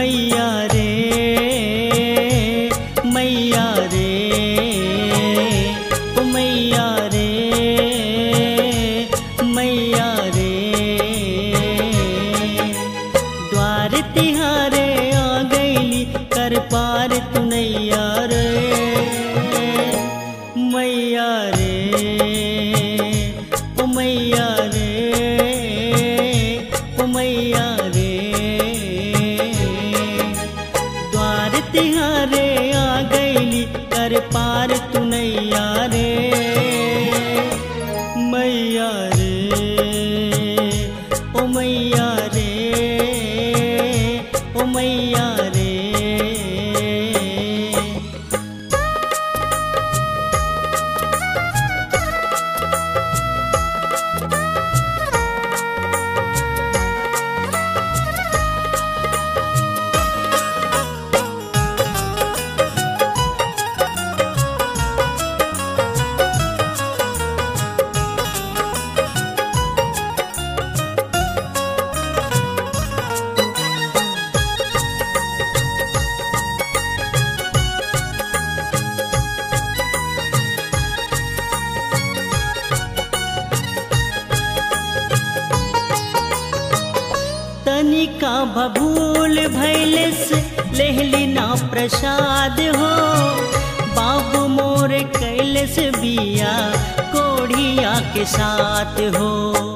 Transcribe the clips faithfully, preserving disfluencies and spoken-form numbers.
मैया रे मैया रे ओ मैया रे मैया रे द्वार तिहारे आ गईली कर पार तुनैया रे मैया रे ओ मैया रे ओ मैया रे द्वार तिहारे आ गईली कर पार तुनैया रे मैया रे ओ मैया रे ओ मैया रे। तनिका भभूल भैले से लेहली ना प्रसाद हो बाबू मोर कैले से बिया कोढ़िया के साथ हो।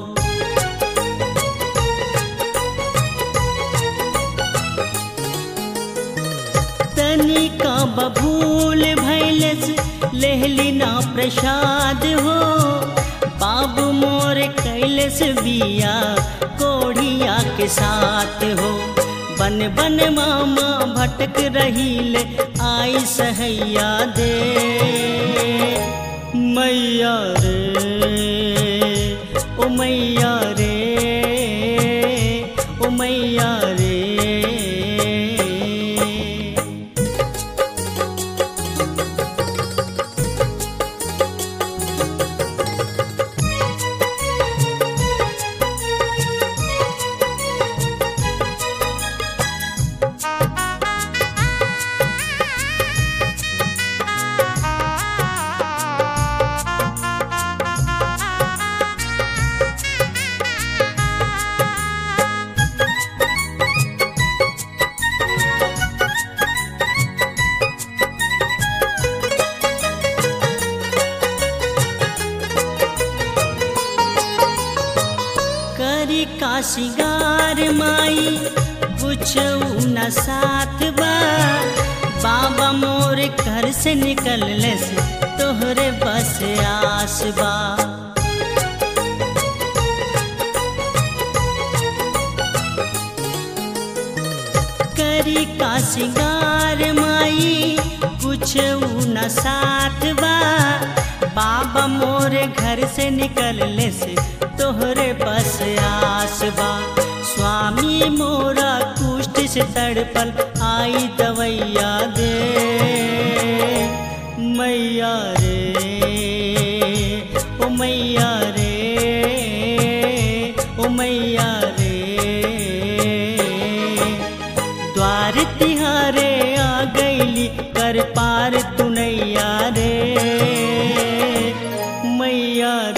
तनिका बभूल भैले से लेहली ना प्रसाद हो बाबू मोर कैले से बिया कोढ़िया के साथ हो। बन बन मामा भटक रहीले आई सहैया दे मैया रे ओ मैया रे ओ मैया रे। का सिंगार माई कुछ न साथ बा बाबा मोर घर से निकलले से तोहरे बस आस बा। करी का सिंगार माई कुछ न साथ बा बाबा मोर घर से निकलले से तोहरे बस आस बा। स्वामी मोरा कुष्ठ से तड़पल आई दवैया दे मैया रे ओ मैया रे ओ मैया रे। द्वार तिहारे आ गईली कर पार तुनैया रे मैया रे।